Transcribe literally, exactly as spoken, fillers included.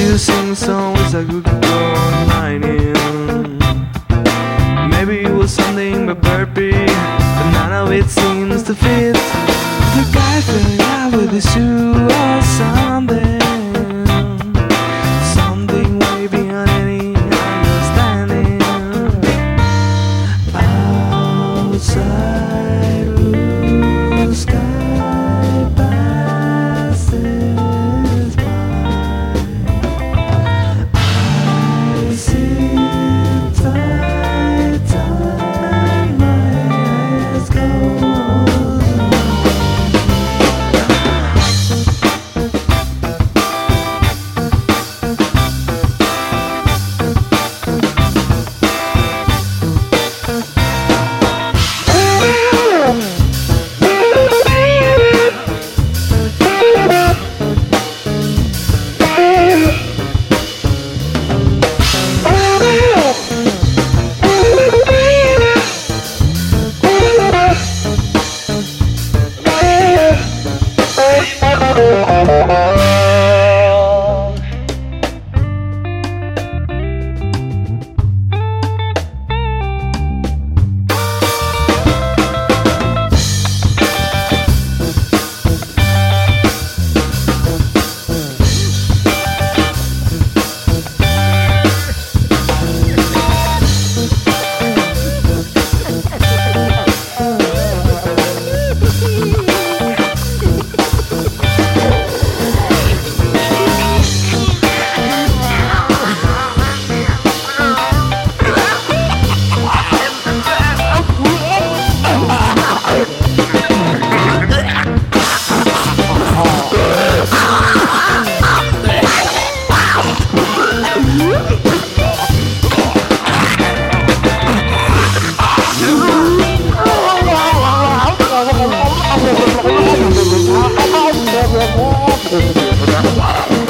to sing songs I could go online in. Maybe it was something but burpy, but none of it seems to fit. The guy fell in love with his shoe or something, something way beyond any understanding. Outside blue sky passes by. I sit tight, tight, my eyes closed. Wow.